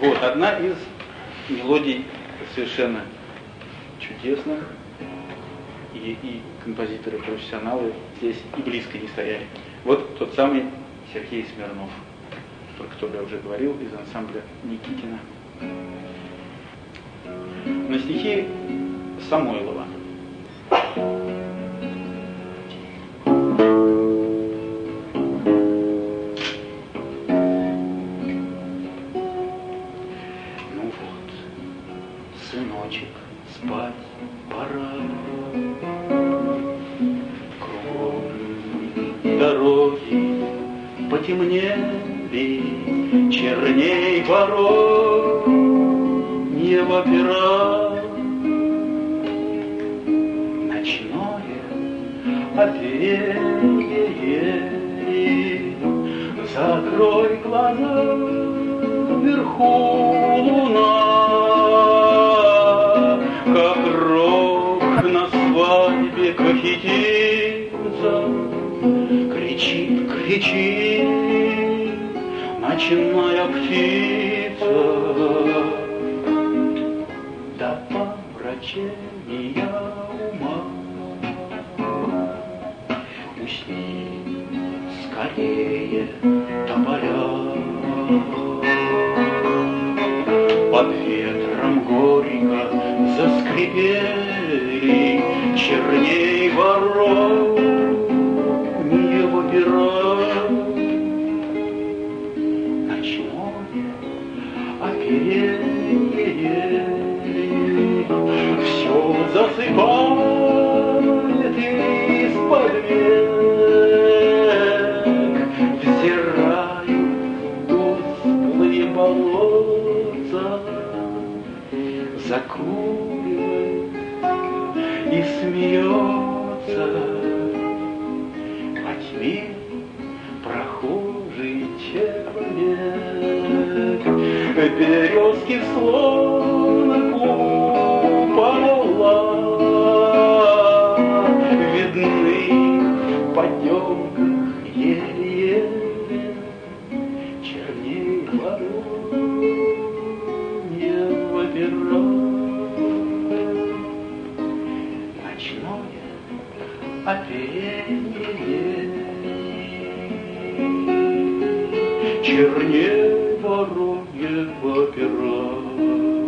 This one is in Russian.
Вот, одна из мелодий совершенно чудесных, и композиторы-профессионалы здесь и близко не стояли. Вот тот самый Сергей Смирнов, про который я уже говорил, из ансамбля Никитина. На стихи Самойлова. Ну вот, сыночек, спать пора. Кругом дороги потемнели, черней ворот, небо пера. Ночное оперение, закрой глаза, вверху луна, как рог на свадьбе кахетинца, кричит, кричит ночная птица. До помрачения ума усни скорее тополя. Под ветром горько заскрипели, черней ворот, небо пера. Ночное оперение все засыпает из-под век, взирают тусклые болотца, закуривает и смеется. Во тьме прохожий человек, березки словно купола, видны в потемках еле-еле, черней ворот, небо пера. Ночное оперение, черней ворот, небо пера.